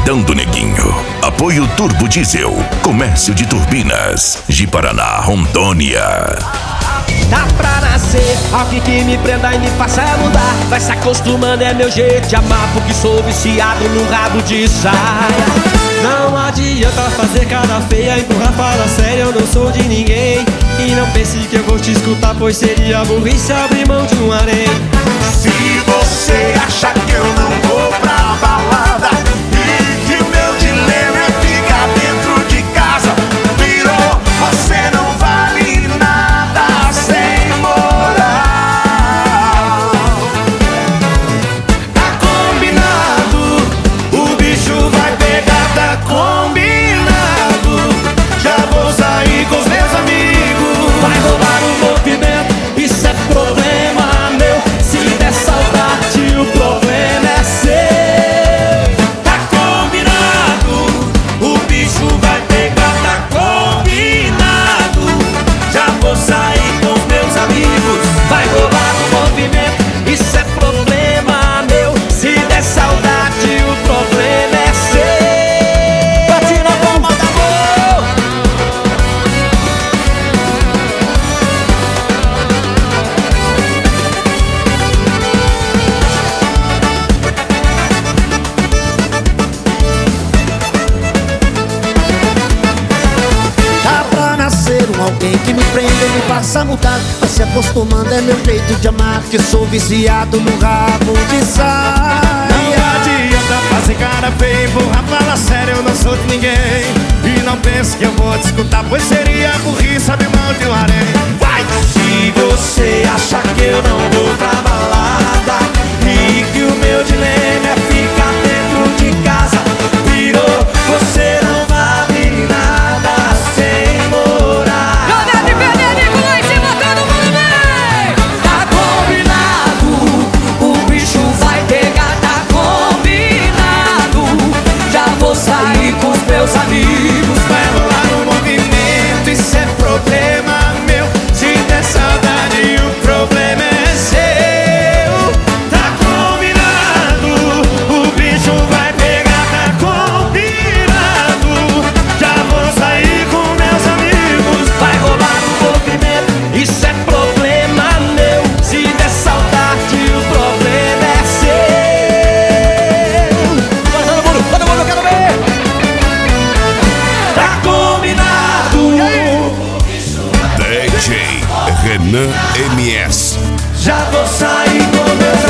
Paredão do Neguinho. Apoio Turbo Diesel. Comércio de Turbinas. Ji-Paraná, Rondônia. Dá pra nascer alguém que me prenda e me faça mudar. Vai se acostumando, é meu jeito de amar, porque sou viciado no rabo de saia. Não adianta fazer cara feia, empurrar, fala sério, eu não sou de ninguém. E não pense que eu vou te escutar, pois seria burrice abrir mão de um harém. Se você acha que eu não vou pra balada e que o meu dilema é ficar dentro de casa, virou, você não vale nada sem moral. Tá combinado, o bicho vai pegar, tá combinado. Já vou sair com os meus amigos. Vai roubar o movimento, isso é problema meu. Se der saudade, o problema é seu. Tá combinado, o bicho vai pegar, tá combinado. Já vou sair com os meus amigos. Vai roubar o movimento, isso é problema meu. Se der saudade, o problema é seu. Bate na palma da mão. Dá pra nascer alguém que me prenda e me faça mudar. Vai se acostumando, é meu jeito de amar, que sou viciado no rabo de saia. Não adianta fazer cara feia, empurrar, fala sério, eu não sou de ninguém. E não pense que eu vou te escutar, pois seria burrice abrir mão de um harém. Vai! Se você acha que eu não vou pra balada e que o meu dilema é ficar dentro de casa, virou, você não vale nada sem moral. Tá combinado, o bicho vai pegar, tá combinado. Já vou sair com os meus amigos. Vai rolar um movimento, isso é problema meu. Se der saudade, o problema é seu. Tá combinado, o bicho vai pegar, tá combinado. Já vou sair com meus amigos. Vai rolar o movimento, isso é problema meu. Se der saudade, o problema é seu. Todo mundo, eu quero ver. Tá combinado. DJ Renan MS. Já vou sair com meus